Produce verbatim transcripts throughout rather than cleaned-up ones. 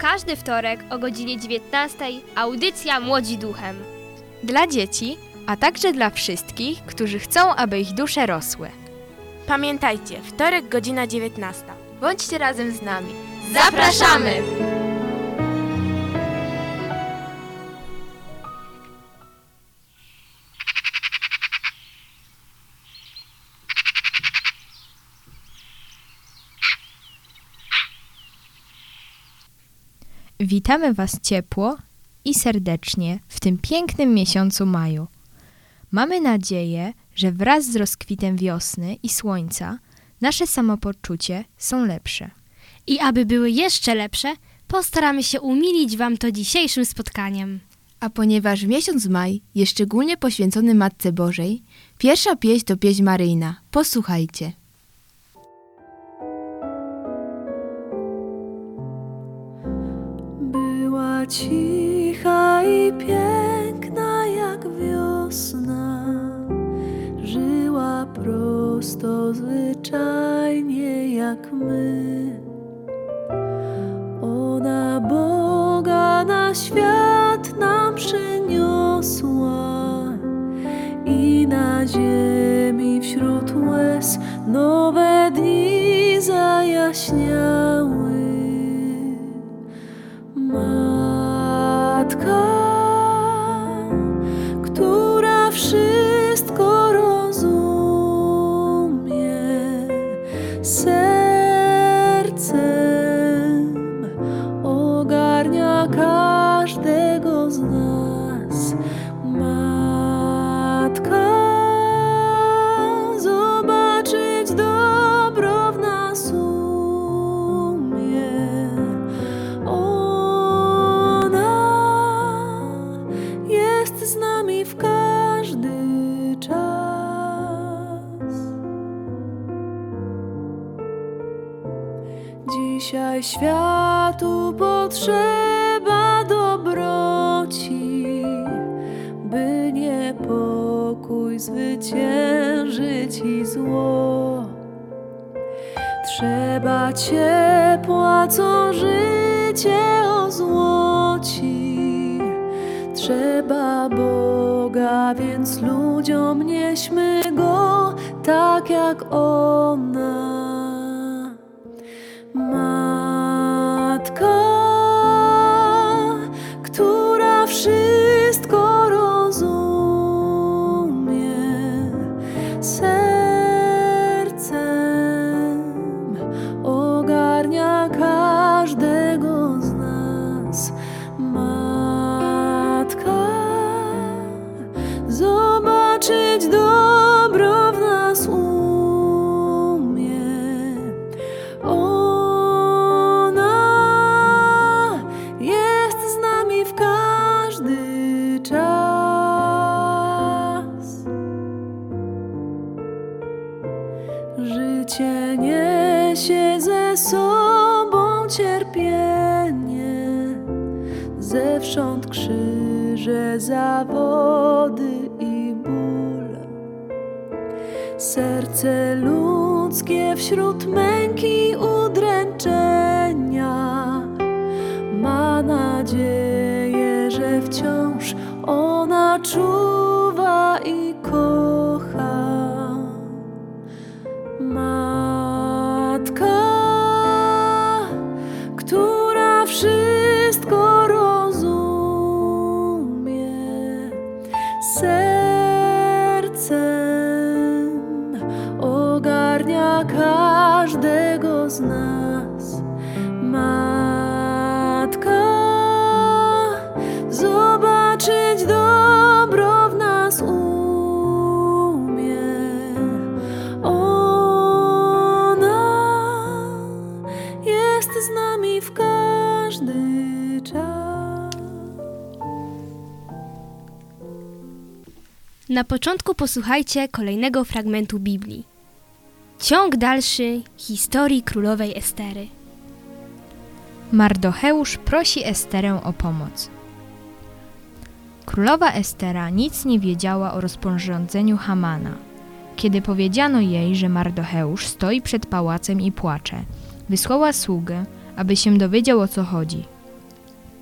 każdy wtorek o godzinie dziewiętnastej audycja Młodzi Duchem. Dla dzieci, a także dla wszystkich, którzy chcą, aby ich dusze rosły. Pamiętajcie, wtorek godzina dziewiętnasta. Bądźcie razem z nami. Zapraszamy! Witamy Was ciepło i serdecznie w tym pięknym miesiącu maju. Mamy nadzieję, że wraz z rozkwitem wiosny i słońca nasze samopoczucie są lepsze. I aby były jeszcze lepsze, postaramy się umilić Wam to dzisiejszym spotkaniem. A ponieważ miesiąc maj jest szczególnie poświęcony Matce Bożej, pierwsza pieśń to pieśń maryjna. Posłuchajcie. Była cicha i piękna jak wiosna, żyła prosto, zwyczajnie jak my. Ona Boga na świat nam przyniosła i na ziemi wśród łez nowe dni zajaśniały. Matka, która wszystko rozumie, sercem ogarnia każdego z nas. Matka, zobaczyć dobro w nas umie. Z nami w każdy czas. Dzisiaj światu potrzeba dobroci, by niepokój zwyciężyć i zło. Trzeba ciepła, co życie ozłoci. Trzeba Boga, więc ludziom nieśmy Go tak jak ona. Matka, która wszystko rozumie, sercem ogarnia każdego z nas. Zobaczyć dobro w nas umie. Ona jest z nami w każdy czas. Życie niesie ze sobą cierpienie, zewsząd krzyże, zawody i ból. Serce ludzkie wśród męki udręczenia ma nadzieję, że wciąż ona czuwa i kocha. Matka, która wszystko rozumie, sercem ogarnia każdego z nas. Matka, zobaczyć dobro w nas umie. Ona jest z nami w każdy czas. Na początku posłuchajcie kolejnego fragmentu Biblii. Ciąg dalszy historii królowej Estery. Mardocheusz prosi Esterę o pomoc. Królowa Estera nic nie wiedziała o rozporządzeniu Hamana. Kiedy powiedziano jej, że Mardocheusz stoi przed pałacem i płacze, wysłała sługę, aby się dowiedział, o co chodzi.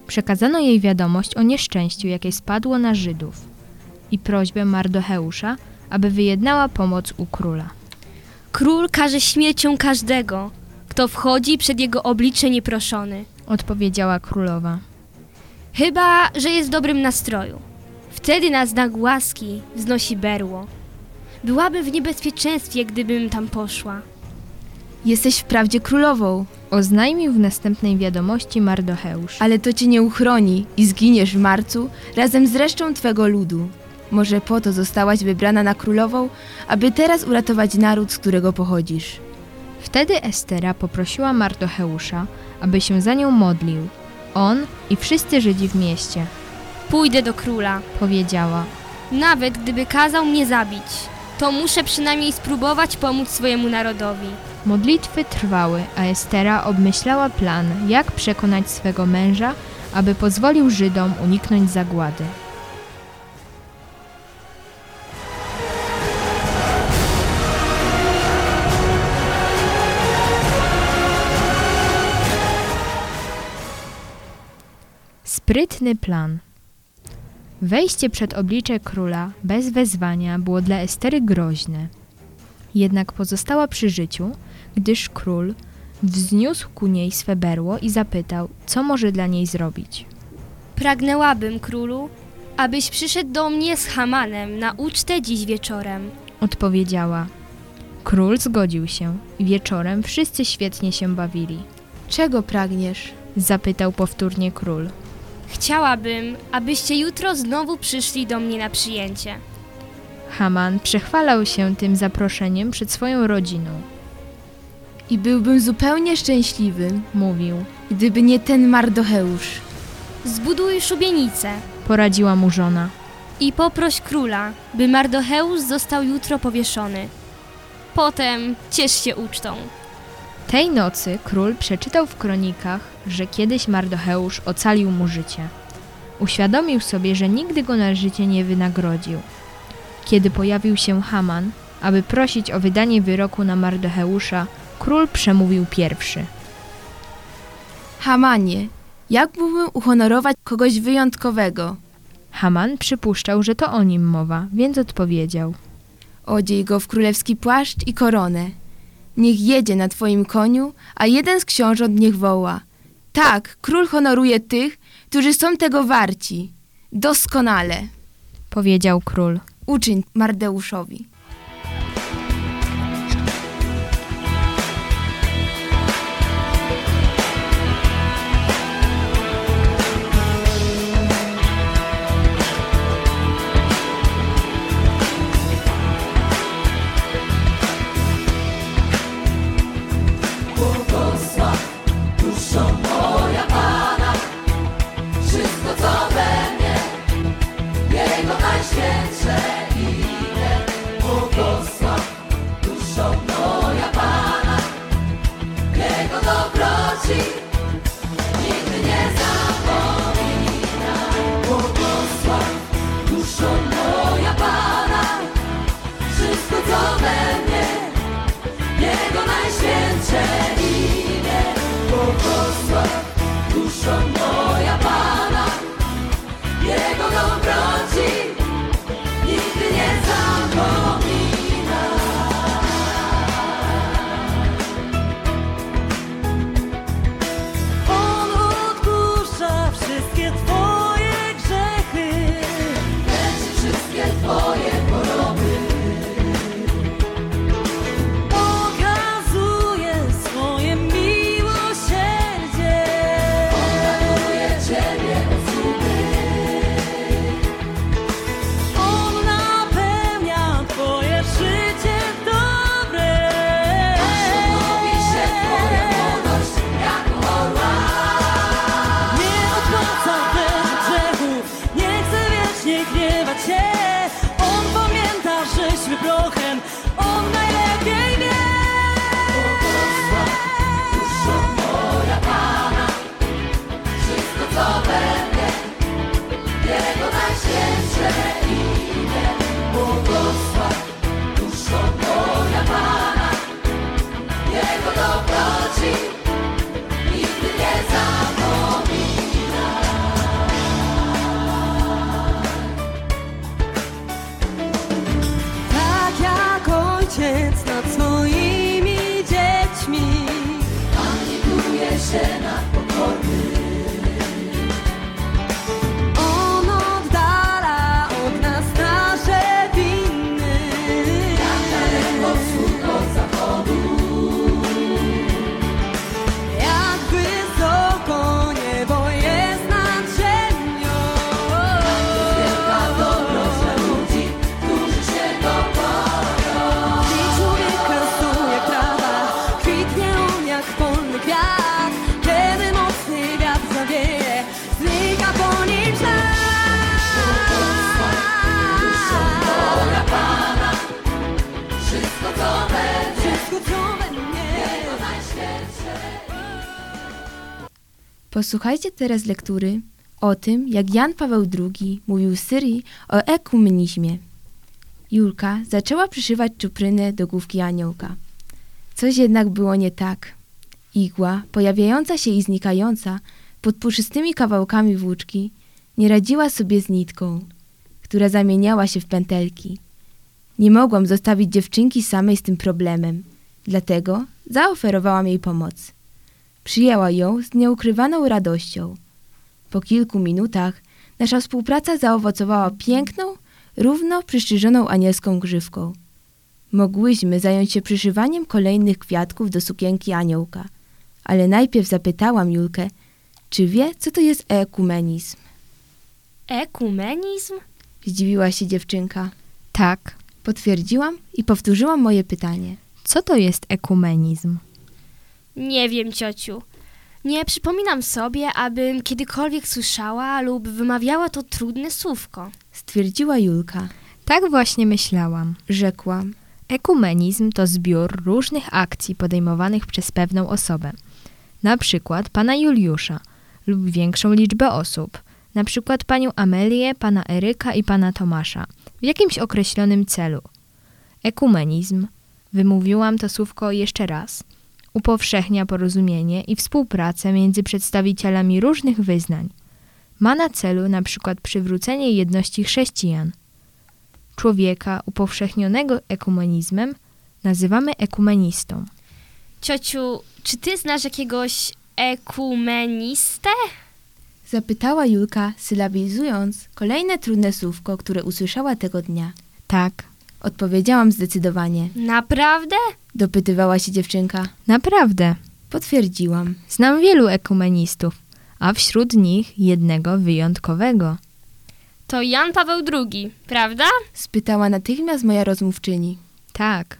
Przekazano jej wiadomość o nieszczęściu, jakie spadło na Żydów i prośbę Mardocheusza, aby wyjednała pomoc u króla. Król karze śmiercią każdego, kto wchodzi przed jego oblicze nieproszony. Odpowiedziała królowa. Chyba że jest w dobrym nastroju. Wtedy na znak łaski wznosi berło. Byłabym w niebezpieczeństwie, gdybym tam poszła. Jesteś wprawdzie królową, Oznajmił w następnej wiadomości Mardocheusz. ale to cię nie uchroni i zginiesz w marcu razem z resztą twego ludu. Może po to zostałaś wybrana na królową, aby teraz uratować naród, z którego pochodzisz. Wtedy Estera poprosiła Mardocheusza, aby się za nią modlił. On i wszyscy Żydzi w mieście. Pójdę do króla. Powiedziała. Nawet gdyby kazał mnie zabić, to muszę przynajmniej spróbować pomóc swojemu narodowi. Modlitwy trwały, a Estera obmyślała plan, jak przekonać swego męża, aby pozwolił Żydom uniknąć zagłady. Sprytny plan. Wejście przed oblicze króla bez wezwania było dla Estery groźne. Jednak pozostała przy życiu, gdyż król wzniósł ku niej swe berło i zapytał, co może dla niej zrobić. Pragnęłabym, królu, abyś przyszedł do mnie z Hamanem na ucztę dziś wieczorem. Odpowiedziała. Król zgodził się i wieczorem wszyscy świetnie się bawili. Czego pragniesz? Zapytał powtórnie król. Chciałabym, abyście jutro znowu przyszli do mnie na przyjęcie. Haman przechwalał się tym zaproszeniem przed swoją rodziną. I byłbym zupełnie szczęśliwy, Mówił. gdyby nie ten Mardocheusz. Zbuduj szubienicę Poradziła mu żona. i poproś króla, by Mardocheusz został jutro powieszony. Potem ciesz się ucztą. Tej nocy król przeczytał w kronikach, że kiedyś Mardocheusz ocalił mu życie. Uświadomił sobie, że nigdy go na życie nie wynagrodził. Kiedy pojawił się Haman, aby prosić o wydanie wyroku na Mardocheusza, król przemówił pierwszy. Hamanie, jak mógłbym uhonorować kogoś wyjątkowego? Haman przypuszczał, że to o nim mowa, więc odpowiedział. Odziej go w królewski płaszcz i koronę. Niech jedzie na twoim koniu, a jeden z książąt niech woła. Tak, król honoruje tych, którzy są tego warci. Doskonale, Powiedział król. uczyń Mardeuszowi. Jego najświętsze imię. ojciec nad swoimi dziećmi. Pan lituje się nad pokorny. On oddala od nas nasze winy. Jak daleko wschód od zachodu. Jak wysoko niebo jest nad ziemią. Wielka dobroć dla ludzi, którzy się go boją. I człowiek rosuje trawa, kwitnie on jak polny kwiat. Kiedy mocny wiatr zawieje, znika po nim ślad. Wola Pana, wszystko co we mnie, wszystko co we mnie, to najświętsze. Posłuchajcie teraz lektury o tym, jak Jan Paweł drugi mówił Syrii o ekumenizmie. Julka zaczęła przyszywać czuprynę do główki aniołka. Coś jednak było nie tak. Igła, pojawiająca się i znikająca pod puszystymi kawałkami włóczki, nie radziła sobie z nitką, która zamieniała się w pętelki. Nie mogłam zostawić dziewczynki samej z tym problemem, dlatego zaoferowałam jej pomoc. Przyjęła ją z nieukrywaną radością. Po kilku minutach nasza współpraca zaowocowała piękną, równo przystrzyżoną anielską grzywką. Mogłyśmy zająć się przyszywaniem kolejnych kwiatków do sukienki aniołka, ale najpierw zapytałam Julkę, czy wie, co to jest ekumenizm. Ekumenizm? Zdziwiła się dziewczynka. Tak. Potwierdziłam i powtórzyłam moje pytanie. Co to jest ekumenizm? Nie wiem, ciociu. Nie przypominam sobie, abym kiedykolwiek słyszała lub wymawiała to trudne słówko. Stwierdziła Julka. Tak właśnie myślałam. Rzekłam. Ekumenizm to zbiór różnych akcji podejmowanych przez pewną osobę. Na przykład pana Juliusza lub większą liczbę osób. Na przykład panią Amelię, pana Eryka i pana Tomasza. W jakimś określonym celu. Ekumenizm, wymówiłam to słówko jeszcze raz, upowszechnia porozumienie i współpracę między przedstawicielami różnych wyznań. Ma na celu na przykład przywrócenie jedności chrześcijan. Człowieka upowszechnionego ekumenizmem nazywamy ekumenistą. Ciociu, czy ty znasz jakiegoś ekumenistę? Zapytała Julka, sylabilizując kolejne trudne słówko, które usłyszała tego dnia. Tak, Odpowiedziałam zdecydowanie. Naprawdę? Dopytywała się dziewczynka. naprawdę. Potwierdziłam. Znam wielu ekumenistów, a wśród nich jednego wyjątkowego. To Jan Paweł drugi, prawda? Spytała natychmiast moja rozmówczyni. Tak,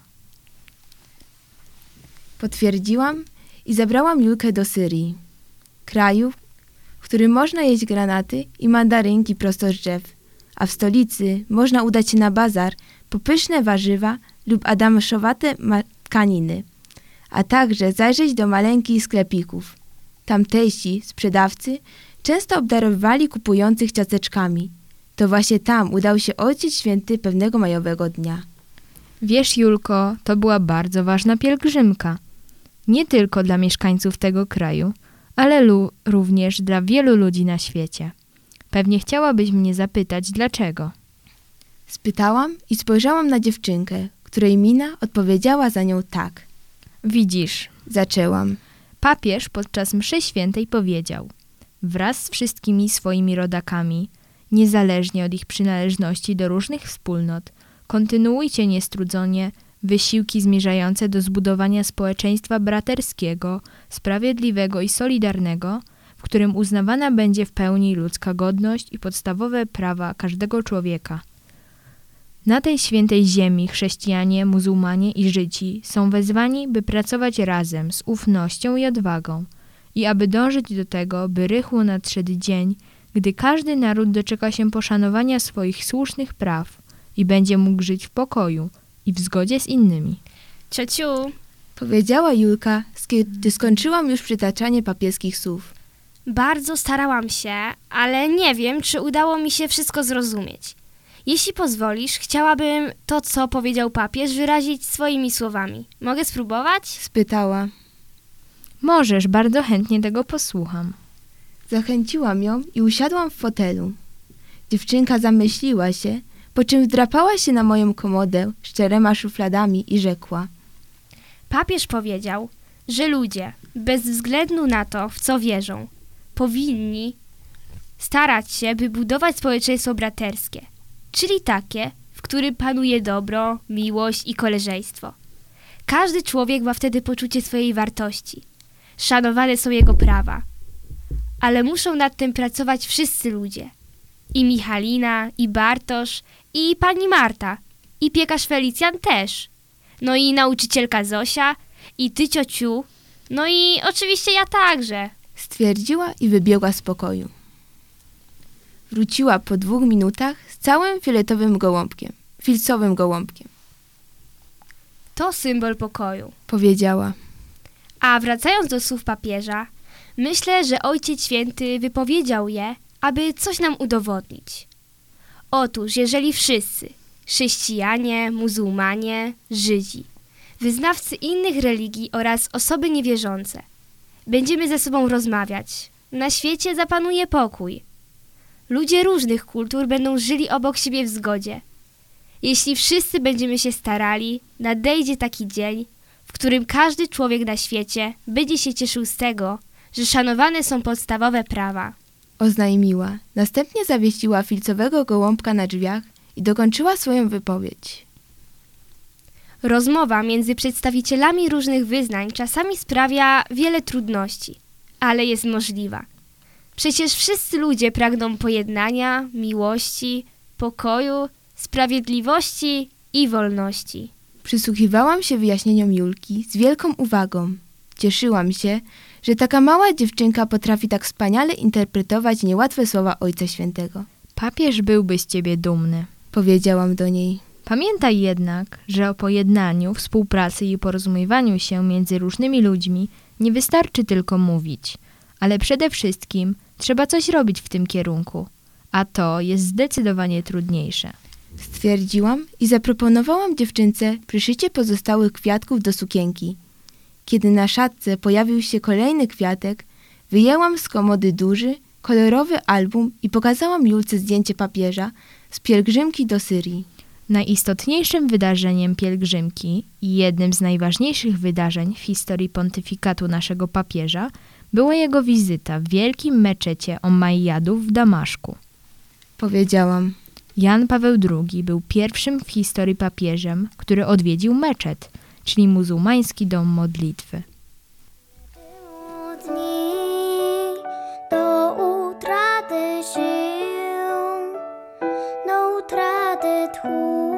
Potwierdziłam i zabrałam Julkę do Syrii. Kraju, w którym można jeść granaty i mandarynki prosto z drzew, a w stolicy można udać się na bazar po pyszne warzywa lub adamszowate tkaniny, a także zajrzeć do maleńkich sklepików. Tamtejsi sprzedawcy często obdarowywali kupujących ciasteczkami. To właśnie tam udał się Ojciec Święty pewnego majowego dnia. wiesz, Julko, to była bardzo ważna pielgrzymka. Nie tylko dla mieszkańców tego kraju, ale lu- również dla wielu ludzi na świecie. Pewnie chciałabyś mnie zapytać, dlaczego. Spytałam i spojrzałam na dziewczynkę, której mina odpowiedziała za nią tak. Widzisz, Zaczęłam. papież podczas mszy świętej powiedział: wraz z wszystkimi swoimi rodakami, niezależnie od ich przynależności do różnych wspólnot, kontynuujcie niestrudzenie wysiłki zmierzające do zbudowania społeczeństwa braterskiego, sprawiedliwego i solidarnego, w którym uznawana będzie w pełni ludzka godność i podstawowe prawa każdego człowieka. Na tej świętej ziemi chrześcijanie, muzułmanie i Żydzi są wezwani, by pracować razem z ufnością i odwagą i aby dążyć do tego, by rychło nadszedł dzień, gdy każdy naród doczeka się poszanowania swoich słusznych praw i będzie mógł żyć w pokoju i w zgodzie z innymi. Ciociu, Powiedziała Julka, kiedy skończyłam już przytaczanie papieskich słów. bardzo starałam się, ale nie wiem, czy udało mi się wszystko zrozumieć. Jeśli pozwolisz, chciałabym to, co powiedział papież, wyrazić swoimi słowami. Mogę spróbować? Spytała. Możesz, bardzo chętnie tego posłucham. Zachęciłam ją i usiadłam w fotelu. Dziewczynka zamyśliła się, po czym wdrapała się na moją komodę z czterema szufladami i rzekła: Papież powiedział, że ludzie, bez względu na to, w co wierzą, powinni starać się, by budować społeczeństwo braterskie, czyli takie, w którym panuje dobro, miłość i koleżeństwo. Każdy człowiek ma wtedy poczucie swojej wartości. Szanowane są jego prawa. Ale muszą nad tym pracować wszyscy ludzie. I Michalina, i Bartosz, i pani Marta, i piekarz Felicjan też. No i nauczycielka Zosia, i ty, ciociu, no i oczywiście ja także. Stwierdziła i wybiegła z pokoju. Wróciła po dwóch minutach z całym fioletowym gołąbkiem, filcowym gołąbkiem. To symbol pokoju. Powiedziała: A wracając do słów papieża, myślę, że Ojciec Święty wypowiedział je, aby coś nam udowodnić. Otóż, jeżeli wszyscy, chrześcijanie, muzułmanie, Żydzi, wyznawcy innych religii oraz osoby niewierzące, będziemy ze sobą rozmawiać, na świecie zapanuje pokój. Ludzie różnych kultur będą żyli obok siebie w zgodzie. Jeśli wszyscy będziemy się starali, nadejdzie taki dzień, w którym każdy człowiek na świecie będzie się cieszył z tego, że szanowane są podstawowe prawa. Oznajmiła. Następnie zawiesiła filcowego gołąbka na drzwiach i dokończyła swoją wypowiedź. Rozmowa między przedstawicielami różnych wyznań czasami sprawia wiele trudności, ale jest możliwa. Przecież wszyscy ludzie pragną pojednania, miłości, pokoju, sprawiedliwości i wolności. Przysłuchiwałam się wyjaśnieniom Julki z wielką uwagą. Cieszyłam się, że taka mała dziewczynka potrafi tak wspaniale interpretować niełatwe słowa Ojca Świętego. Papież byłby z ciebie dumny. Powiedziałam do niej. Pamiętaj jednak, że o pojednaniu, współpracy i porozumiewaniu się między różnymi ludźmi nie wystarczy tylko mówić, ale przede wszystkim trzeba coś robić w tym kierunku, a to jest zdecydowanie trudniejsze. Stwierdziłam i zaproponowałam dziewczynce przyszycie pozostałych kwiatków do sukienki. Kiedy na szatce pojawił się kolejny kwiatek, wyjęłam z komody duży, kolorowy album i pokazałam Julce zdjęcie papieża z pielgrzymki do Syrii. Najistotniejszym wydarzeniem pielgrzymki i jednym z najważniejszych wydarzeń w historii pontyfikatu naszego papieża była jego wizyta w wielkim meczecie Omayyadów w Damaszku. Powiedziałam. Jan Paweł drugi był pierwszym w historii papieżem, który odwiedził meczet, czyli muzułmański dom modlitwy. Do utraty sił, do utraty tchu,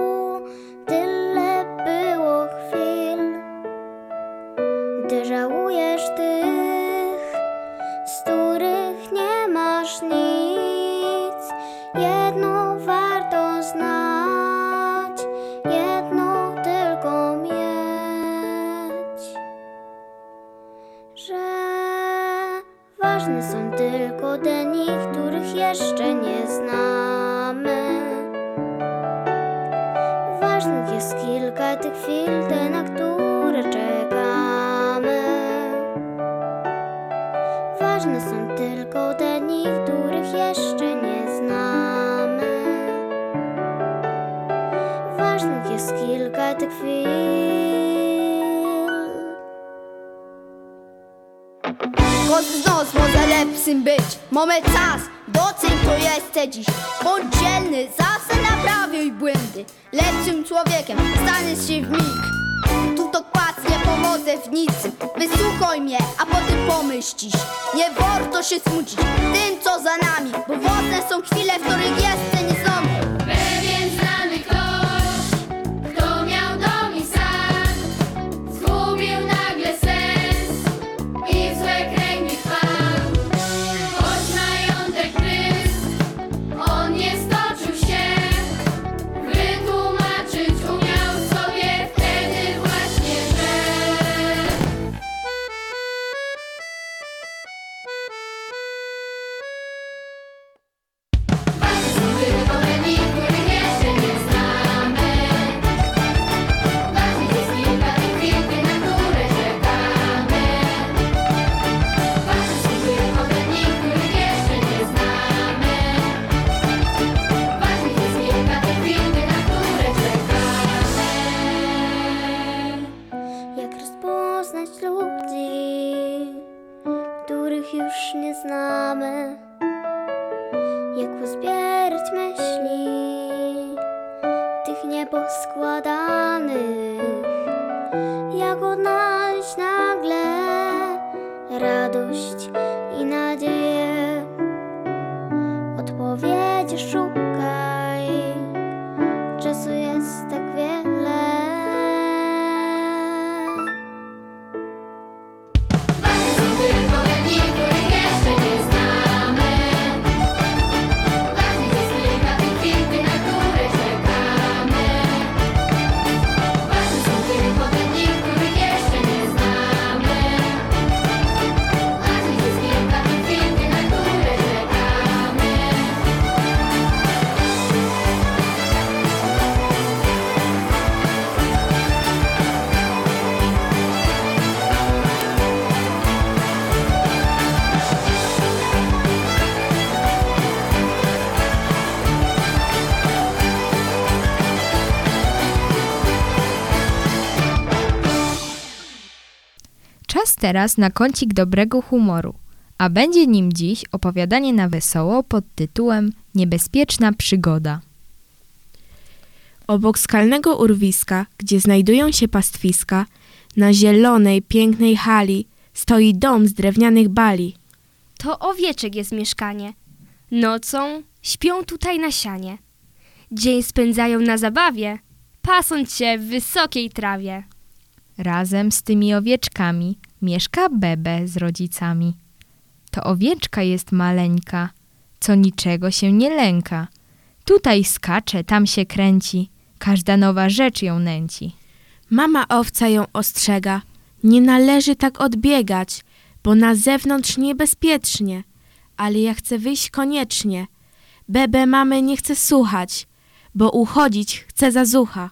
tyle było chwil, gdy żałujesz tych, z których nie masz nic. Jedno warto znać, jedno tylko mieć, że ważne są tylko te dni, których jeszcze nie znamy. Ważnych jest kilka tych chwil, te na które czekamy. Ważne są tylko te dni, których jeszcze nie znamy. Ważnych jest kilka tych chwil. Kod nos może lepszym być. Mamy czas, doceń to jesteś dziś. Bądź dzielny, zawsze naprawiuj błędy. Lepszym człowiekiem staniesz się w mig. Tu to kłac, nie pomoże w niczym. Wysłuchaj mnie, a potem pomyśl dziś. Nie warto się smucić tym, co za nami, bo ważne są chwile, w których jeszcze nie są. Pewien znany ktoś, kto miał dom i sad, zgubił nagle sens i w złe kręgi wpadł. Choć majątek prysk, on nie stoczył się, wytłumaczyć umiał sobie wtedy właśnie, że ważne są już nie znamy, jak pozbierać myśli tych nieposkładanych, jak odnaleźć nagle radość i nadzieję. Odpowiedzi szukaj, czasu jest tak wiele. Ważne są tylko te dni, których jeszcze nie znamy. Ważnych jest kilka tych chwil, na które czekamy. Ważne są tylko te dni, których jeszcze nie znamy. Ważnych jest kilka tych chwil, na które czekamy. Czas teraz na kącik dobrego humoru, a będzie nim dziś opowiadanie na wesoło pod tytułem Niebezpieczna przygoda. Obok skalnego urwiska, gdzie znajdują się pastwiska, na zielonej, pięknej hali stoi dom z drewnianych bali. To owieczek jest mieszkanie. Nocą śpią tutaj na sianie. Dzień spędzają na zabawie, pasąc się w wysokiej trawie. Razem z tymi owieczkami mieszka Bebe z rodzicami. To owieczka jest maleńka, co niczego się nie lęka. Tutaj skacze, tam się kręci, każda nowa rzecz ją nęci. Mama owca ją ostrzega. Nie należy tak odbiegać, bo na zewnątrz niebezpiecznie. Ale ja chcę wyjść koniecznie. Bebe mamy nie chce słuchać, bo uchodzić chce za zucha.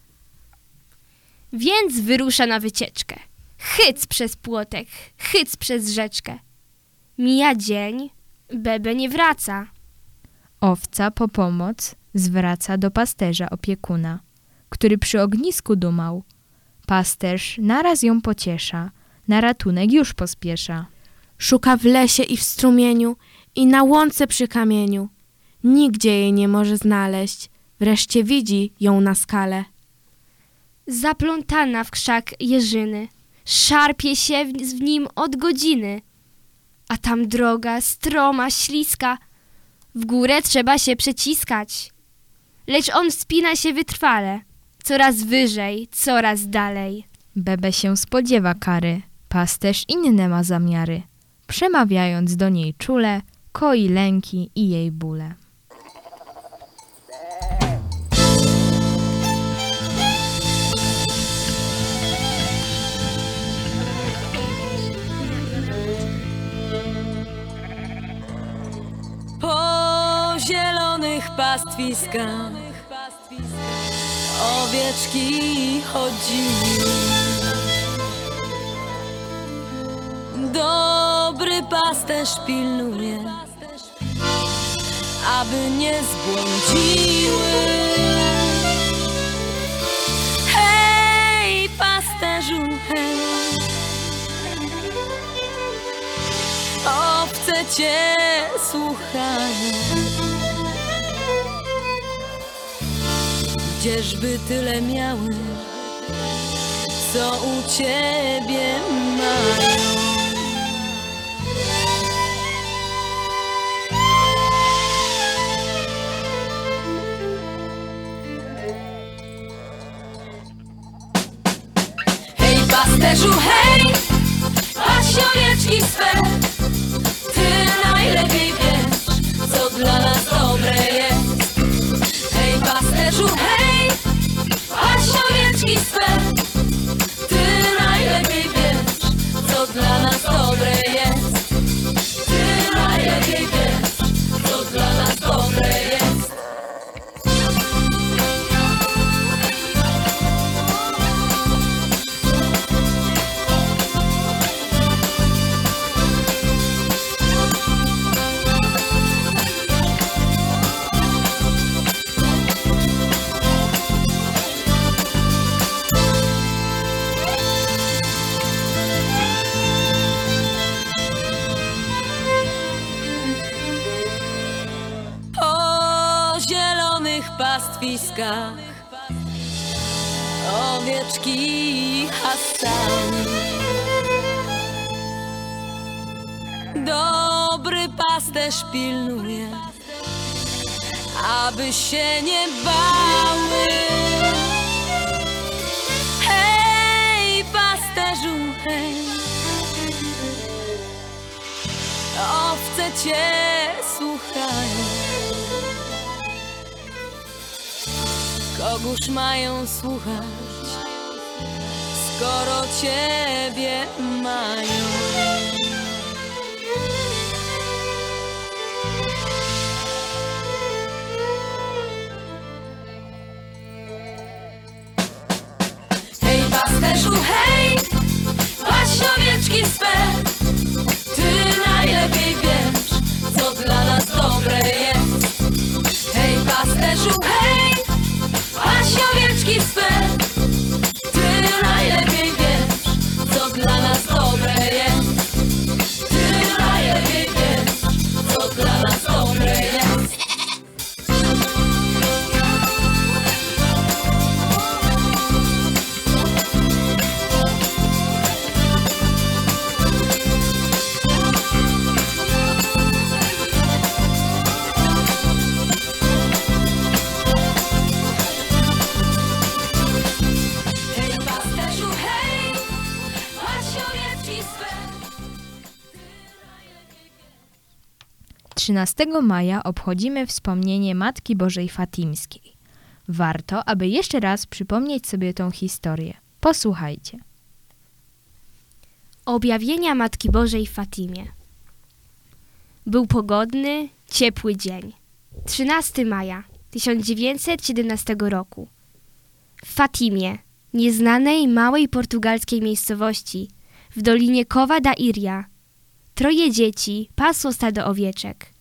Więc wyrusza na wycieczkę. Hyc przez płotek, hyc przez rzeczkę. Mija dzień, Bebe nie wraca. Owca po pomoc zwraca do pasterza opiekuna, który przy ognisku dumał. Pasterz naraz ją pociesza, na ratunek już pospiesza. Szuka w lesie i w strumieniu i na łące przy kamieniu. Nigdzie jej nie może znaleźć, wreszcie widzi ją na skale. Zaplątana w krzak jeżyny, szarpie się w, w nim od godziny. A tam droga stroma, śliska, w górę trzeba się przeciskać. Lecz on wspina się wytrwale, coraz wyżej, coraz dalej. Bebe się spodziewa kary, pasterz inne ma zamiary. Przemawiając do niej czule, koi lęki i jej bóle. Po zielonych pastwiskach owieczki chodziły. Dobry pasterz pilnuje, aby nie zbłądziły. Hej, pasterzu, hej, owce cię słuchają. Gdzieżby tyle miały, co u ciebie mają. Hej, pasterzu, hej, paś owieczki swe. Ty najlepiej wiesz, co dla nas dobre jest. Hej, pasterzu, hej, paś owieczki swe. Ty najlepiej wiesz, co dla nas dobre jest. Ty najlepiej wiesz, co dla nas dobre jest. pastwiskach owieczki Hassan. Dobry pasterz pilnuje, aby się nie bały. Hej, pasterzu, hej, owce cię słuchają. Kogóż mają słuchać, skoro ciebie mają? Hej, pasterzu, hej, patrz owieczki swe. Ty najlepiej wiesz, co dla nas dobre jest. Hej, pasterzu, hej, patrz owieczki swe. Ty najlepiej wiesz, co dla nas dobre jest. Ty najlepiej wiesz, co dla nas dobre jest. trzynastego maja obchodzimy wspomnienie Matki Bożej Fatimskiej. Warto, aby jeszcze raz przypomnieć sobie tą historię. Posłuchajcie. Objawienia Matki Bożej w Fatimie. Był pogodny, ciepły dzień. trzynastego maja tysiąc dziewięćset siedemnastego roku. W Fatimie, nieznanej małej portugalskiej miejscowości, w dolinie Cova da Iria, troje dzieci pasło stado owieczek.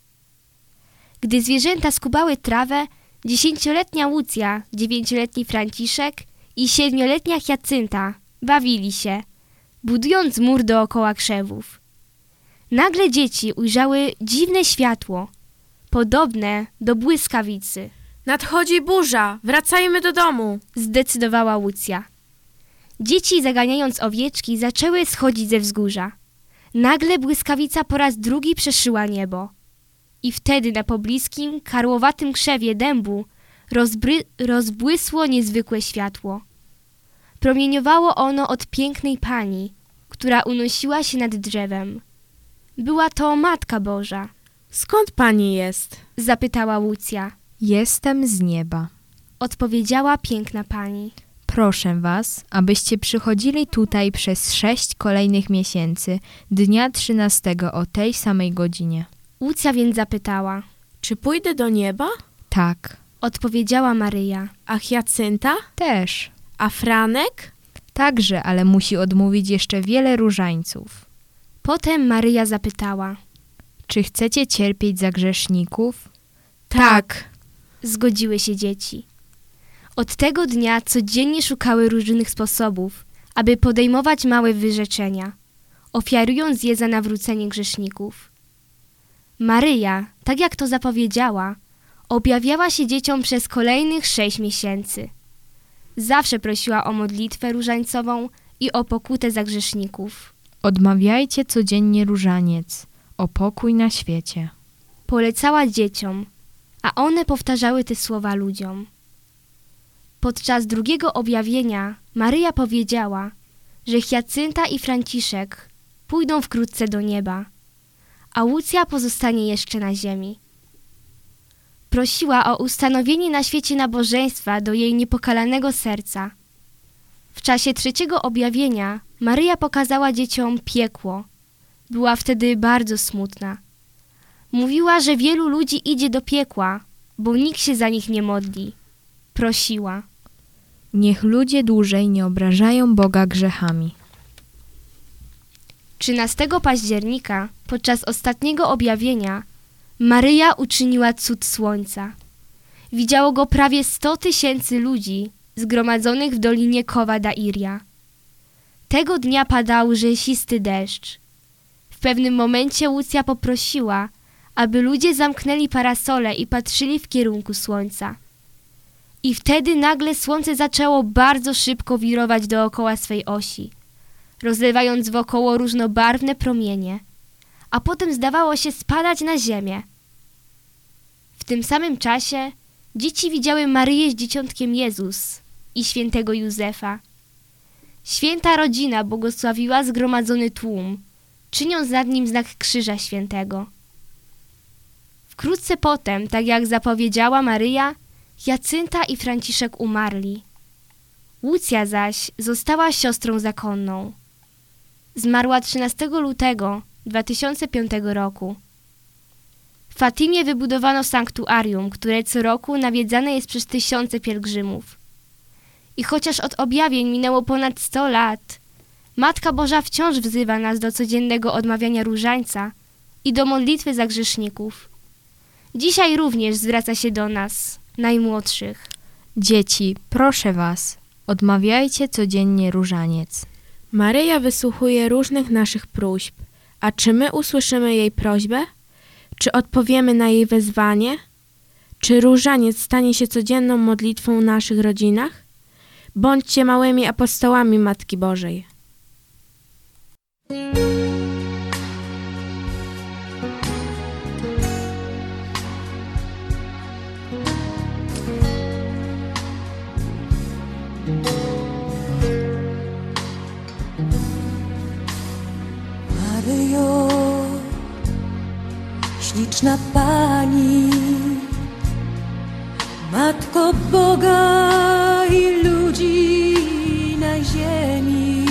Gdy zwierzęta skubały trawę, dziesięcioletnia Łucja, dziewięcioletni Franciszek i siedmioletnia Hiacynta bawili się, budując mur dookoła krzewów. Nagle dzieci ujrzały dziwne światło, podobne do błyskawicy. Nadchodzi burza, wracajmy do domu, zdecydowała Łucja. Dzieci, zaganiając owieczki, zaczęły schodzić ze wzgórza. Nagle błyskawica po raz drugi przeszyła niebo. I wtedy na pobliskim, karłowatym krzewie dębu rozbry- rozbłysło niezwykłe światło. Promieniowało ono od pięknej pani, która unosiła się nad drzewem. Była to Matka Boża. Skąd pani jest? Zapytała Łucja. Jestem z nieba. Odpowiedziała piękna pani. Proszę was, abyście przychodzili tutaj przez sześć kolejnych miesięcy, dnia trzynastego o tej samej godzinie. Łucja więc zapytała. Czy pójdę do nieba? Tak. Odpowiedziała Maryja. A Hiacynta? Też. A Franek? Także, ale musi odmówić jeszcze wiele różańców. Potem Maryja zapytała. Czy chcecie cierpieć za grzeszników? Tak. Zgodziły się dzieci. Od tego dnia codziennie szukały różnych sposobów, aby podejmować małe wyrzeczenia, ofiarując je za nawrócenie grzeszników. Maryja, tak jak to zapowiedziała, objawiała się dzieciom przez kolejnych sześć miesięcy. Zawsze prosiła o modlitwę różańcową i o pokutę za grzeszników. Odmawiajcie codziennie różaniec, o pokój na świecie. Polecała dzieciom, a one powtarzały te słowa ludziom. Podczas drugiego objawienia Maryja powiedziała, że Hiacynta i Franciszek pójdą wkrótce do nieba, a Łucja pozostanie jeszcze na ziemi. Prosiła o ustanowienie na świecie nabożeństwa do jej niepokalanego serca. W czasie trzeciego objawienia Maryja pokazała dzieciom piekło. Była wtedy bardzo smutna. Mówiła, że wielu ludzi idzie do piekła, bo nikt się za nich nie modli. Prosiła. Niech ludzie dłużej nie obrażają Boga grzechami. trzynastego października, podczas ostatniego objawienia, Maryja uczyniła cud słońca. Widziało go prawie sto tysięcy ludzi zgromadzonych w dolinie Cova da Iria. Tego dnia padał rzęsisty deszcz. W pewnym momencie Łucja poprosiła, aby ludzie zamknęli parasole i patrzyli w kierunku słońca. I wtedy nagle słońce zaczęło bardzo szybko wirować dookoła swej osi, rozlewając wokoło różnobarwne promienie, a potem zdawało się spadać na ziemię. W tym samym czasie dzieci widziały Maryję z dzieciątkiem Jezus i świętego Józefa. Święta rodzina błogosławiła zgromadzony tłum, czyniąc nad nim znak Krzyża Świętego. Wkrótce potem, tak jak zapowiedziała Maryja, Jacynta i Franciszek umarli. Łucja zaś została siostrą zakonną. Zmarła trzynastego lutego dwa tysiące piątego roku. W Fatimie wybudowano sanktuarium, które co roku nawiedzane jest przez tysiące pielgrzymów. I chociaż od objawień minęło ponad sto lat, Matka Boża wciąż wzywa nas do codziennego odmawiania różańca i do modlitwy za grzeszników. Dzisiaj również zwraca się do nas, najmłodszych. Dzieci, proszę was, odmawiajcie codziennie różaniec. Maryja wysłuchuje różnych naszych próśb. A czy my usłyszymy jej prośbę? Czy odpowiemy na jej wezwanie? Czy różaniec stanie się codzienną modlitwą w naszych rodzinach? Bądźcie małymi apostołami Matki Bożej. Maryjo, śliczna Pani, Matko Boga i ludzi na ziemi,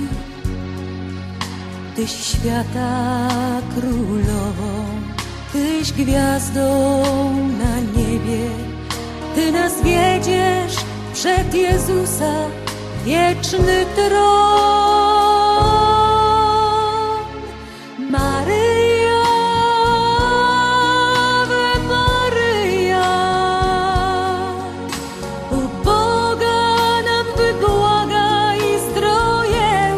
Tyś świata królową, Tyś gwiazdą na niebie, Ty nas wiedziesz przed Jezusa wieczny tron. Maryja, Ave Maryja, u Boga nam wybłagaj zdroje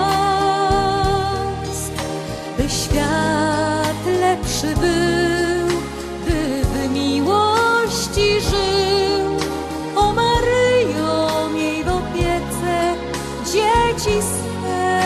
łask, by świat lepszy był, by w miłości żył. O Maryjo, miej w opiece dzieci swe.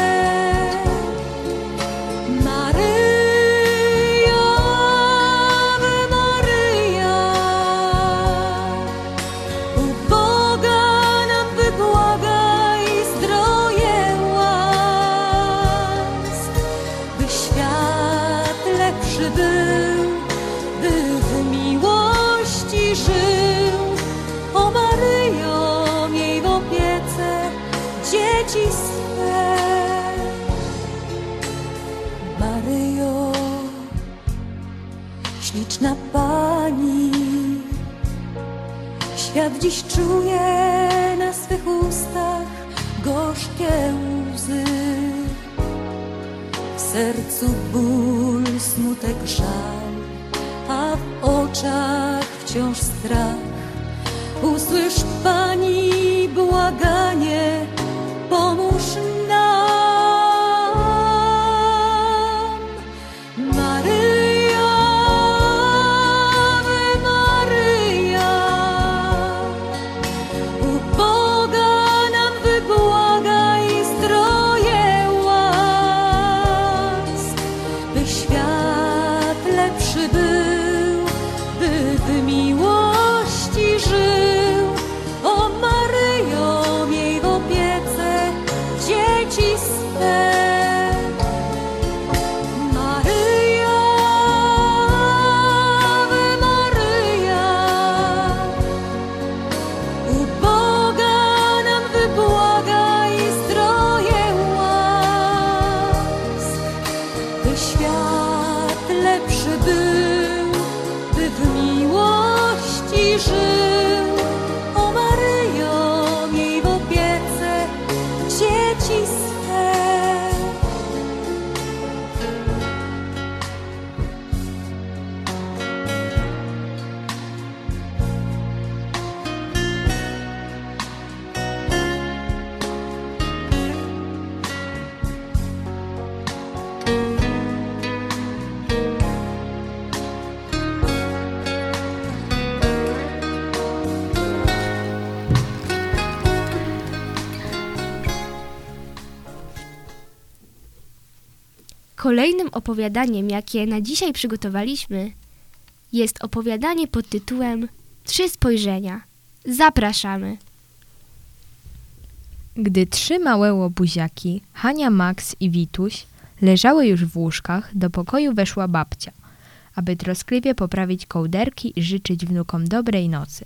Maryjo, śliczna Pani, świat dziś czuje na swych ustach gorzkie łzy. W sercu ból, smutek, żal, a w oczach wciąż strach. Usłysz Pani błaganie, pomóż nam. Maryja, Ave Maryja, u Boga nam wybłagaj zdroje łask, by świat lepszy był, by w miłości żył. O Maryjo, miej w opiece dzieci swe. Maryja, Ave Maryja, u Boga nam wybłagaj zdroje łask, by świat lepszy był, by w miłości żył. O Maryjo, miej w opiece dzieci swe. Kolejnym opowiadaniem, jakie na dzisiaj przygotowaliśmy, jest opowiadanie pod tytułem Trzy spojrzenia. Zapraszamy. Gdy trzy małe łobuziaki, Hania, Max i Wituś, leżały już w łóżkach, do pokoju weszła babcia, aby troskliwie poprawić kołderki i życzyć wnukom dobrej nocy.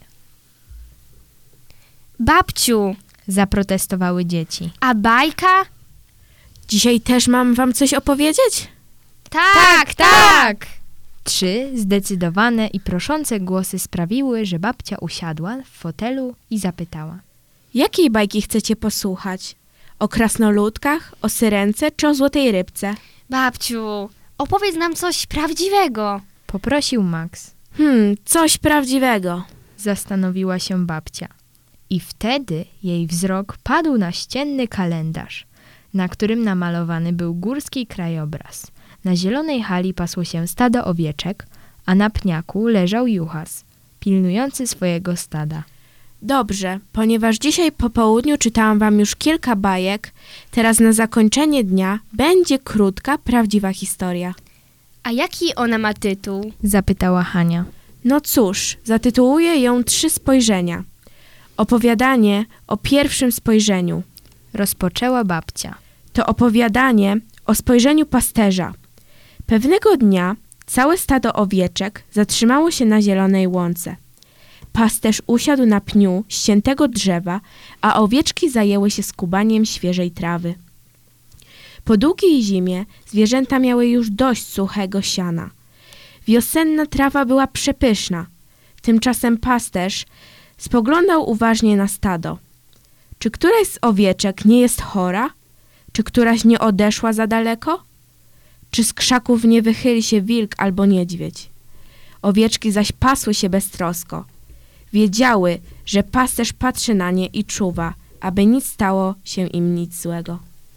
Babciu, Zaprotestowały dzieci. a bajka? Dzisiaj też mam wam coś opowiedzieć? Tak, tak! Trzy zdecydowane i proszące głosy sprawiły, że babcia usiadła w fotelu i zapytała. Jakiej bajki chcecie posłuchać? O krasnoludkach, o syrence czy o złotej rybce? Babciu, opowiedz nam coś prawdziwego. Poprosił Max. Hmm, coś prawdziwego. Zastanowiła się babcia. I wtedy jej wzrok padł na ścienny kalendarz, na którym namalowany był górski krajobraz. Na zielonej hali pasło się stado owieczek, a na pniaku leżał juchas, pilnujący swojego stada. Dobrze, ponieważ dzisiaj po południu czytałam wam już kilka bajek, teraz na zakończenie dnia będzie krótka, prawdziwa historia. A jaki ona ma tytuł? Zapytała Hania. No cóż, zatytułuję ją Trzy spojrzenia. Opowiadanie o pierwszym spojrzeniu. Rozpoczęła babcia. To opowiadanie o spojrzeniu pasterza. Pewnego dnia całe stado owieczek zatrzymało się na zielonej łące. Pasterz usiadł na pniu ściętego drzewa, a owieczki zajęły się skubaniem świeżej trawy. Po długiej zimie zwierzęta miały już dość suchego siana. Wiosenna trawa była przepyszna. Tymczasem pasterz spoglądał uważnie na stado. Czy któraś z owieczek nie jest chora? Czy któraś nie odeszła za daleko? Czy z krzaków nie wychyli się wilk albo niedźwiedź? Owieczki zaś pasły się beztrosko. Wiedziały, że pasterz patrzy na nie i czuwa, aby nic stało się im nic złego.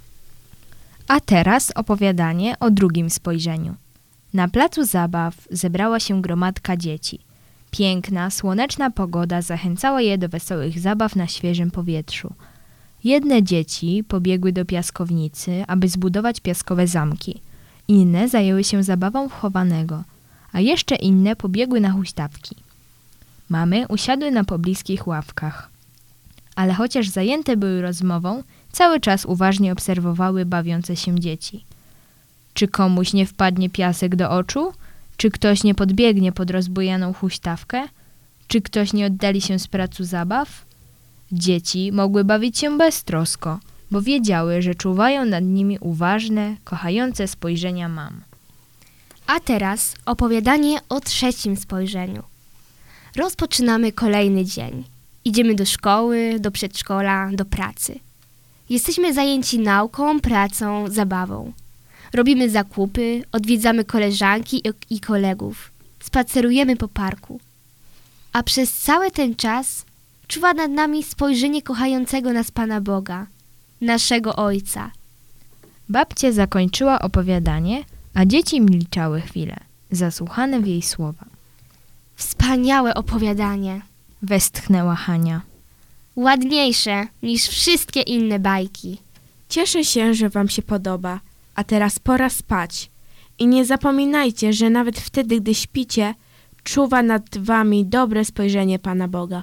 A teraz opowiadanie o drugim spojrzeniu. Na placu zabaw zebrała się gromadka dzieci. Piękna, słoneczna pogoda zachęcała je do wesołych zabaw na świeżym powietrzu. Jedne dzieci pobiegły do piaskownicy, aby zbudować piaskowe zamki. Inne zajęły się zabawą w chowanego, a jeszcze inne pobiegły na huśtawki. Mamy usiadły na pobliskich ławkach. Ale chociaż zajęte były rozmową, cały czas uważnie obserwowały bawiące się dzieci. Czy komuś nie wpadnie piasek do oczu? Czy ktoś nie podbiegnie pod rozbujaną huśtawkę? Czy ktoś nie oddali się z placu zabaw? Dzieci mogły bawić się beztrosko, bo wiedziały, że czuwają nad nimi uważne, kochające spojrzenia mam. A teraz opowiadanie o trzecim spojrzeniu. Rozpoczynamy kolejny dzień. Idziemy do szkoły, do przedszkola, do pracy. Jesteśmy zajęci nauką, pracą, zabawą. Robimy zakupy, odwiedzamy koleżanki i kolegów. Spacerujemy po parku. A przez cały ten czas czuwa nad nami spojrzenie kochającego nas Pana Boga, naszego Ojca. Babcia zakończyła opowiadanie, a dzieci milczały chwilę, zasłuchane w jej słowa. Wspaniałe opowiadanie. Westchnęła Hania. Ładniejsze niż wszystkie inne bajki. Cieszę się, że wam się podoba, a teraz pora spać. I nie zapominajcie, że nawet wtedy, gdy śpicie, czuwa nad wami dobre spojrzenie Pana Boga.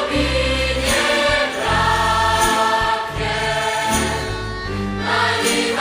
Niczego mi nie braknie, ani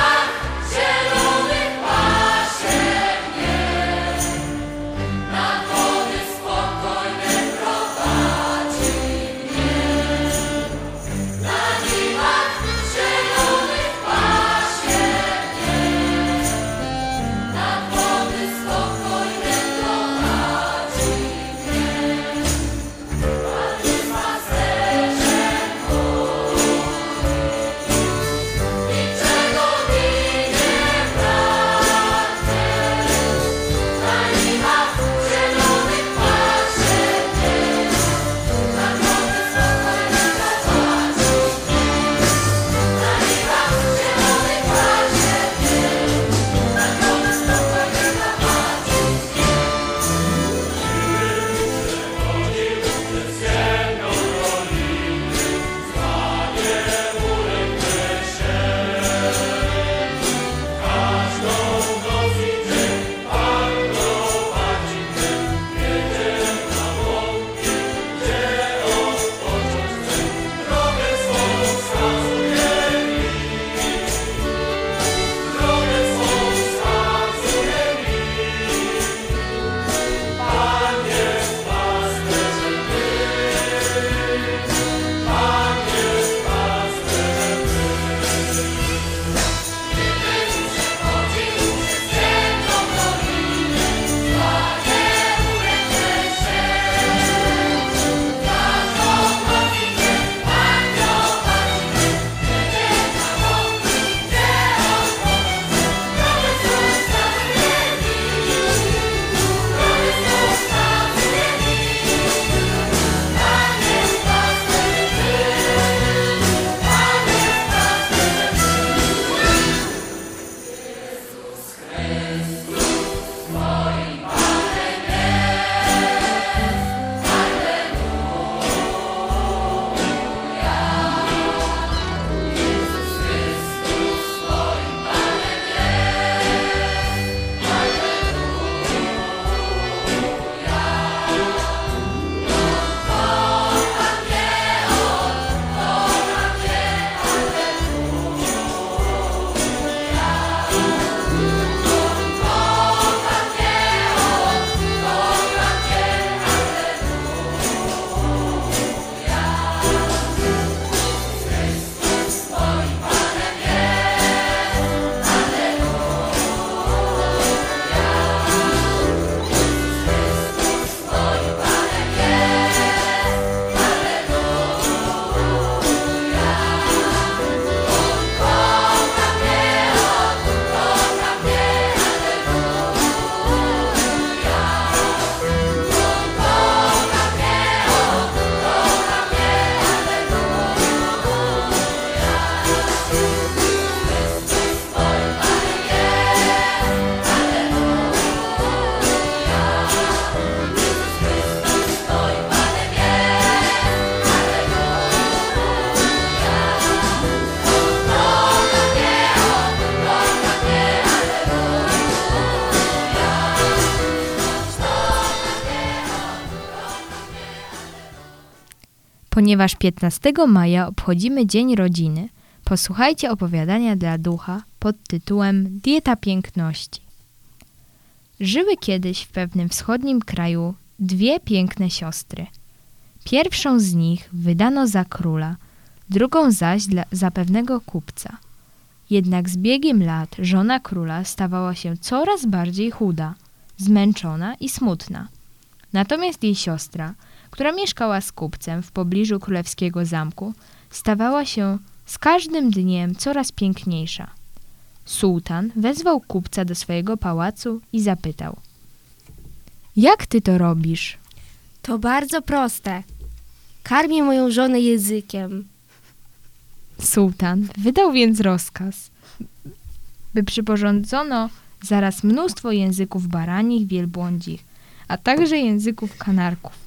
Ponieważ piętnastego maja obchodzimy Dzień Rodziny, posłuchajcie opowiadania dla ducha pod tytułem Dieta piękności. Żyły kiedyś w pewnym wschodnim kraju dwie piękne siostry. Pierwszą z nich wydano za króla, drugą zaś dla, za pewnego kupca. Jednak z biegiem lat żona króla stawała się coraz bardziej chuda, zmęczona i smutna. Natomiast jej siostra, która mieszkała z kupcem w pobliżu królewskiego zamku, stawała się z każdym dniem coraz piękniejsza. Sułtan wezwał kupca do swojego pałacu i zapytał: Jak ty to robisz? To bardzo proste. Karmię moją żonę językiem. Sułtan wydał więc rozkaz, by przyporządzono zaraz mnóstwo języków baranich, wielbłądzich, a także języków kanarków.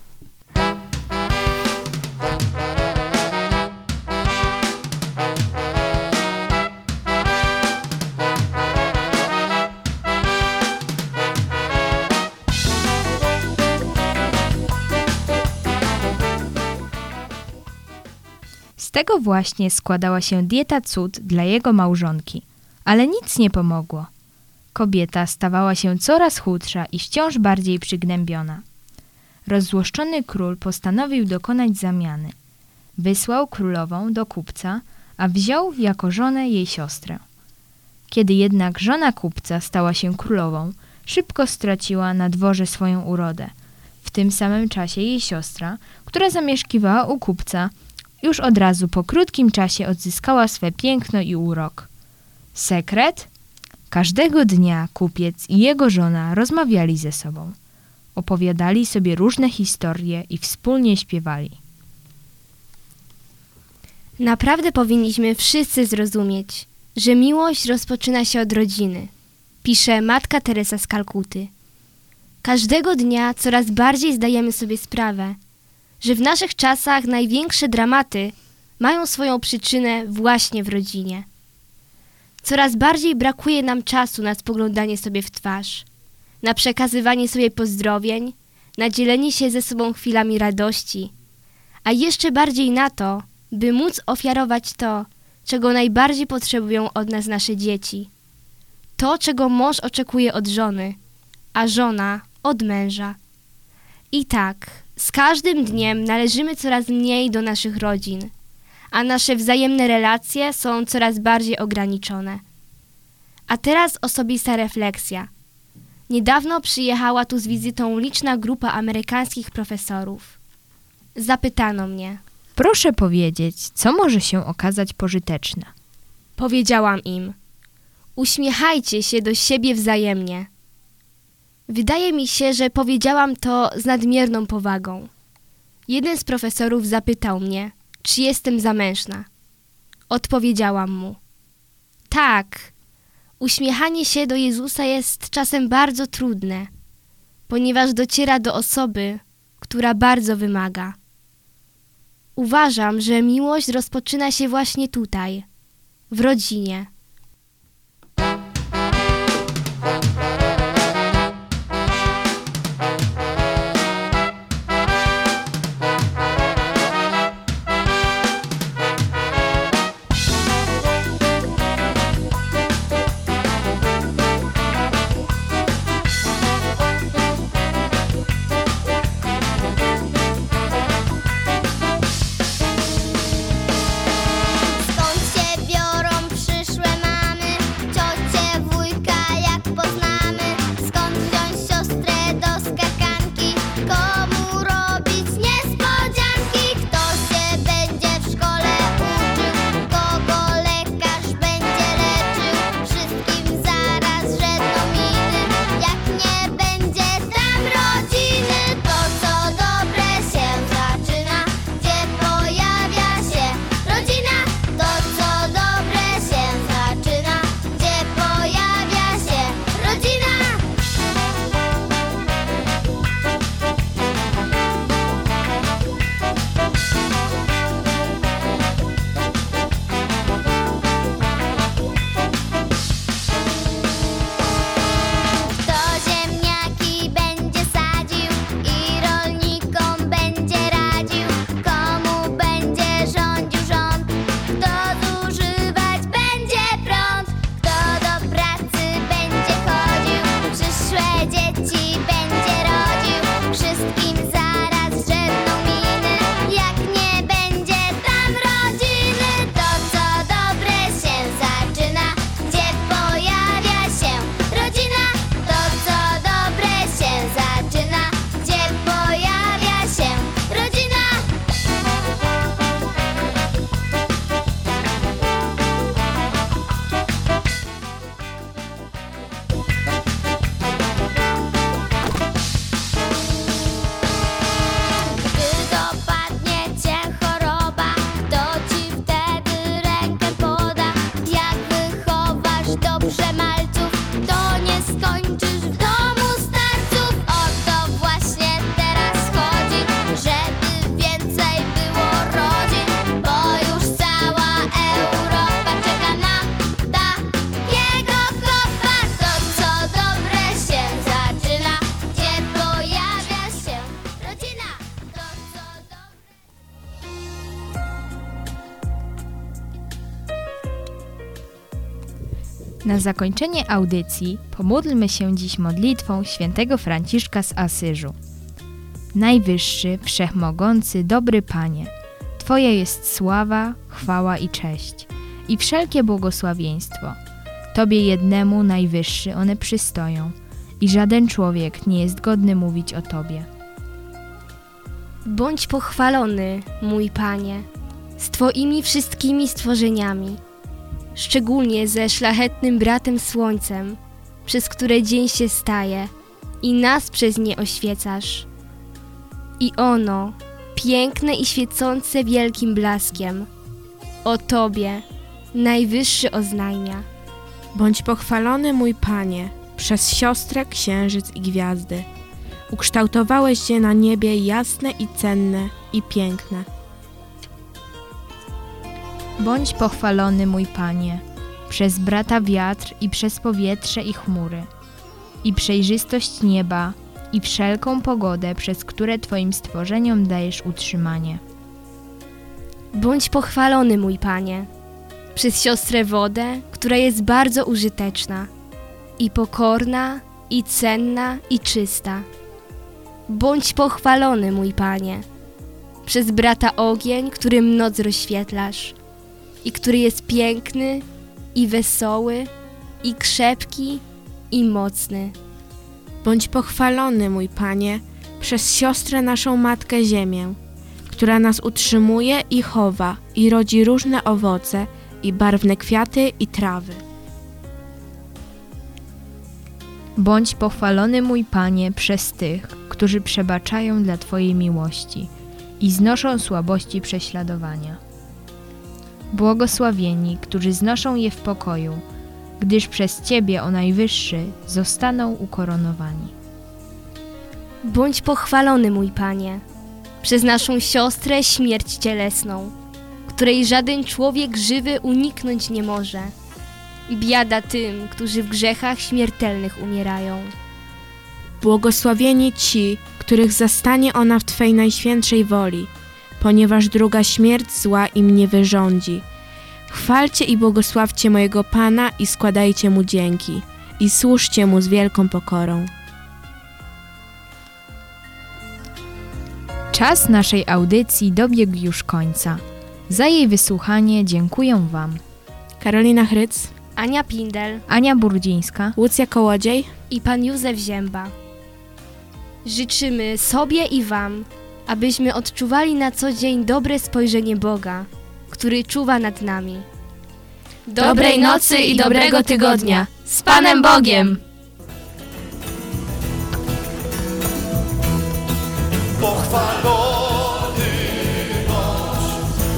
Z tego właśnie składała się dieta cud dla jego małżonki, ale nic nie pomogło. Kobieta stawała się coraz chudsza i wciąż bardziej przygnębiona. Rozzłoszczony król postanowił dokonać zamiany. Wysłał królową do kupca, a wziął jako żonę jej siostrę. Kiedy jednak żona kupca stała się królową, szybko straciła na dworze swoją urodę. W tym samym czasie jej siostra, która zamieszkiwała u kupca, już od razu po krótkim czasie odzyskała swe piękno i urok. Sekret? Każdego dnia kupiec i jego żona rozmawiali ze sobą. Opowiadali sobie różne historie i wspólnie śpiewali. Naprawdę powinniśmy wszyscy zrozumieć, że miłość rozpoczyna się od rodziny, pisze matka Teresa z Kalkuty. Każdego dnia coraz bardziej zdajemy sobie sprawę, że w naszych czasach największe dramaty mają swoją przyczynę właśnie w rodzinie. Coraz bardziej brakuje nam czasu na spoglądanie sobie w twarz, na przekazywanie sobie pozdrowień, na dzielenie się ze sobą chwilami radości, a jeszcze bardziej na to, by móc ofiarować to, czego najbardziej potrzebują od nas nasze dzieci. To, czego mąż oczekuje od żony, a żona od męża. I tak, z każdym dniem należymy coraz mniej do naszych rodzin, a nasze wzajemne relacje są coraz bardziej ograniczone. A teraz osobista refleksja. Niedawno przyjechała tu z wizytą liczna grupa amerykańskich profesorów. Zapytano mnie. Proszę powiedzieć, co może się okazać pożyteczne? Powiedziałam im. Uśmiechajcie się do siebie wzajemnie. Wydaje mi się, że powiedziałam to z nadmierną powagą. Jeden z profesorów zapytał mnie, czy jestem zamężna. Odpowiedziałam mu. Tak, uśmiechanie się do Jezusa jest czasem bardzo trudne, ponieważ dociera do osoby, która bardzo wymaga. Uważam, że miłość rozpoczyna się właśnie tutaj, w rodzinie. Skąd się biorą przyszłe Na zakończenie audycji pomódlmy się dziś modlitwą świętego Franciszka z Asyżu. Najwyższy, wszechmogący, dobry Panie, Twoja jest sława, chwała i cześć i wszelkie błogosławieństwo. Tobie jednemu, Najwyższy, one przystoją i żaden człowiek nie jest godny mówić o Tobie. Bądź pochwalony, mój Panie, z Twoimi wszystkimi stworzeniami, szczególnie ze szlachetnym bratem Słońcem, przez które dzień się staje i nas przez nie oświecasz. I ono, piękne i świecące wielkim blaskiem, o Tobie, Najwyższy oznajmia. Bądź pochwalony, mój Panie, przez siostrę, księżyc i gwiazdy. Ukształtowałeś je na niebie jasne i cenne i piękne. Bądź pochwalony, mój Panie, przez brata wiatr i przez powietrze i chmury, i przejrzystość nieba, i wszelką pogodę, przez które Twoim stworzeniom dajesz utrzymanie. Bądź pochwalony, mój Panie, przez siostrę wodę, która jest bardzo użyteczna, i pokorna, i cenna, i czysta. Bądź pochwalony, mój Panie, przez brata ogień, którym noc rozświetlasz, i który jest piękny, i wesoły, i krzepki, i mocny. Bądź pochwalony, mój Panie, przez siostrę naszą Matkę Ziemię, która nas utrzymuje i chowa i rodzi różne owoce i barwne kwiaty i trawy. Bądź pochwalony, mój Panie, przez tych, którzy przebaczają dla Twojej miłości i znoszą słabości prześladowania. Błogosławieni, którzy znoszą je w pokoju, gdyż przez Ciebie, o Najwyższy, zostaną ukoronowani. Bądź pochwalony, mój Panie, przez naszą siostrę śmierć cielesną, której żaden człowiek żywy uniknąć nie może. Biada tym, którzy w grzechach śmiertelnych umierają. Błogosławieni ci, których zastanie ona w Twej najświętszej woli, ponieważ druga śmierć zła im nie wyrządzi. Chwalcie i błogosławcie mojego Pana i składajcie Mu dzięki i służcie Mu z wielką pokorą. Czas naszej audycji dobiegł już końca. Za jej wysłuchanie dziękuję Wam Karolina Hryc, Ania Pindel Ania Burdzińska, Łucja Kołodziej i pan Józef Zięba. Życzymy sobie i Wam, abyśmy odczuwali na co dzień dobre spojrzenie Boga, który czuwa nad nami. Dobrej nocy i dobrego tygodnia. Z Panem Bogiem! Pochwalony bądź,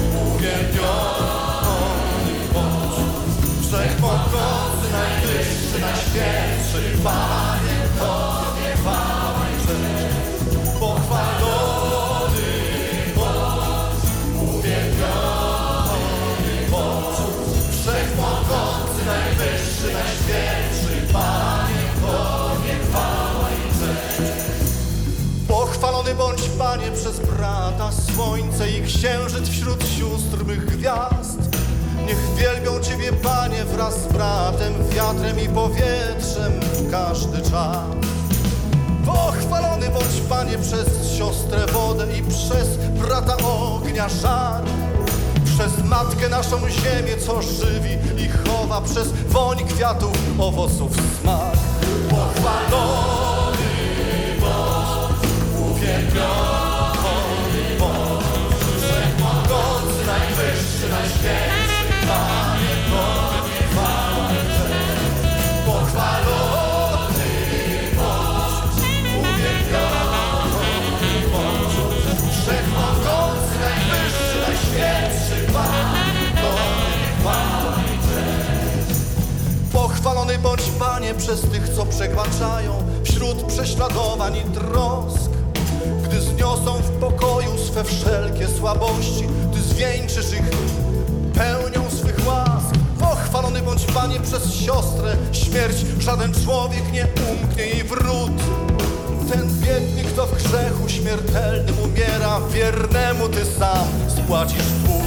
uwielbiony bądź, wszechmogący, najwyższy, najświętszy, Panie, Tobie chwała i cześć. Pochwalony bądź, uwielbiony bądź, wszechmogący, najwyższy, najświętszy, Panie, Tobie chwała i cześć. Pochwalony bądź, Panie, przez brata słońce i księżyc wśród sióstr mych gwiazd. Niech wielbią Ciebie, Panie, wraz z bratem, wiatrem i powietrzem w każdy czas. Pochwalony bądź, Panie, przez siostrę wodę i przez brata ognia żar. Przez Matkę naszą ziemię, co żywi i chowa, przez woń kwiatów, owoców smak. Pochwalony uwielbiony bądź, wszechmogący, najwyższy, najświętszy, Panie, Tobie chwała i cześć. Pochwalony bądź, uwielbiony bądź, wszechmogący, najwyższy, najświętszy, Panie, Tobie chwała i cześć. Pochwalony bądź, Panie, przez tych, co przekraczają wśród prześladowań i trosk. Gdy zniosą w pokoju swe wszelkie słabości, Ty zwieńczysz ich pełnią swych łask. Pochwalony bądź, Panie, przez siostrę śmierć, żaden człowiek nie umknie jej wrót. Ten biedny, kto w grzechu śmiertelnym umiera, wiernemu Ty sam spłacisz dług.